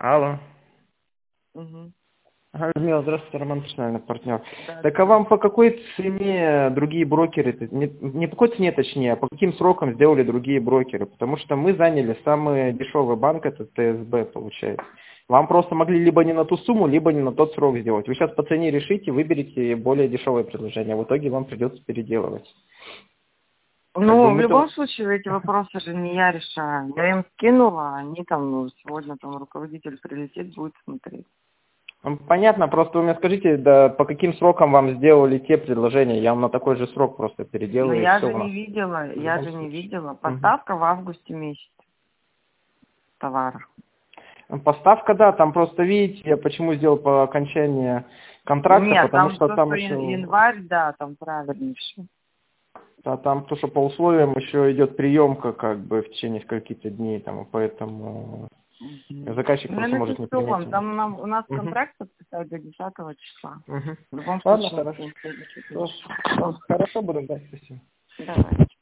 Алло. Угу. Людмила, здравствуйте, Роман, персональный партнер. Да, Так а вам по какой цене другие брокеры, не по какой цене точнее, а по каким срокам сделали другие брокеры? Потому что мы заняли самый дешевый банк, это ТСБ получается. Вам просто могли либо не на ту сумму, либо не на тот срок сделать. Вы сейчас по цене решите, выберите более дешевое предложение. В итоге вам придется переделывать. Ну, в любом случае, эти вопросы же не я решаю. Я им скинула, они там, сегодня там руководитель прилетит, будет смотреть. Понятно, просто вы мне скажите, да, по каким срокам вам сделали те предложения, я вам на такой же срок просто переделаю. Но И я все же у нас. не видела, Поставка в августе месяце товара. Поставка, да, там просто видите, я почему сделал по окончании контракта, Нет, потому там что то, там что еще, январь, да, там правильно все. да, там то, что по условиям еще идет приемка как бы в течение нескольких дней, там, и поэтому заказчик просто может не принять. Там у нас Мгм. контракт подписать до 10 числа. Мгм. В любом Ладно, случае, хорошо. на следующий день. Хорошо, буду ждать, спасибо. Давай.